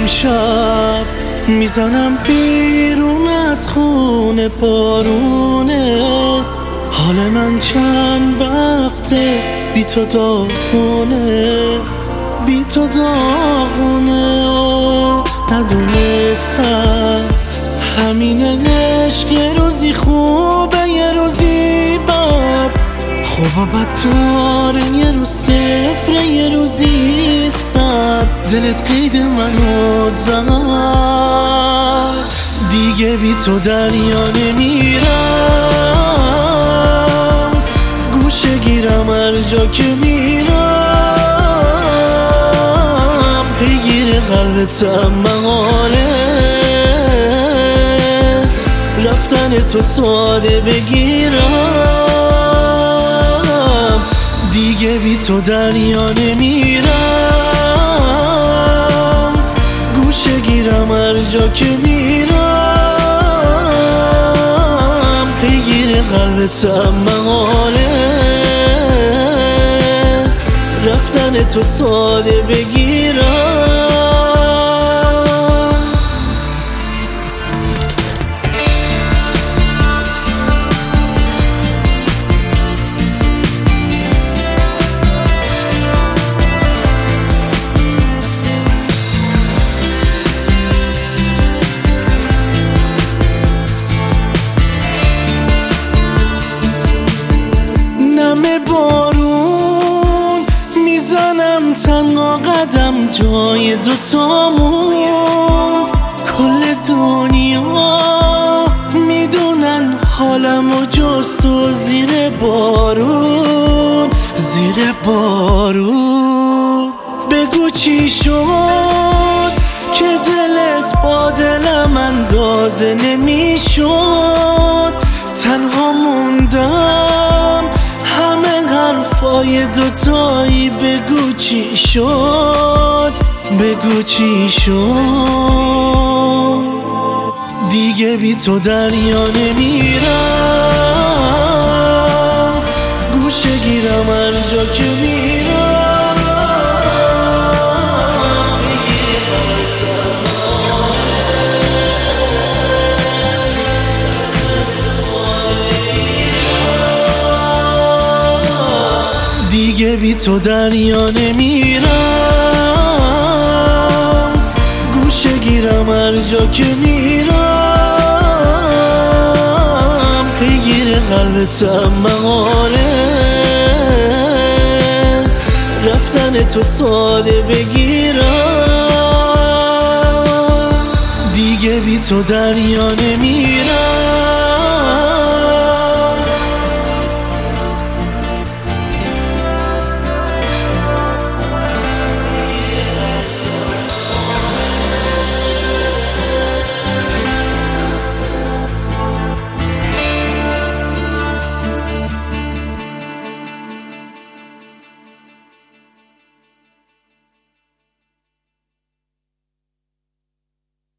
امشب میزنم بیرون از خونه بارونه، حال من چند وقته بی تو داغونه، بی تو داغونه. ندونستم همینه عشق، یه روزی خوبه یه روزی بد، خوبا بد داره، یه روز صفره یه روزی صد. دلت قید منو زد، دیگه بی تو دریا نمیرم، گوشه گیرم هر جا که میرم، پیگیر قلبتم محاله، رفتن تو ساده بگیرم، دیگه بی تو دریا نمیرم، گوشه گیرم هر جا که میرم، پیگیر قلبتم محاله، رفتن تو ساده بگیرم. بارون میزنم تنها قدم جای دوتامون، کل دنیا میدونن حالم و جز تو زیر بارون، زیر بارون. بگو چی شد که دلت با دلم اندازه نمیشد، تنها موندم همه حرفای دوتایی. بگو چی شد، بگو چی شد، دیگه بی تو دریا نمیرم، گوشه گیرم هر جا که میرم، دیگه بی تو دریا نمیرم، گوشه گیرم هر جا که میرم، پیگیر قلبتم محاله، رفتن تو ساده بگیرم، دیگه بی تو دریا نمیرم.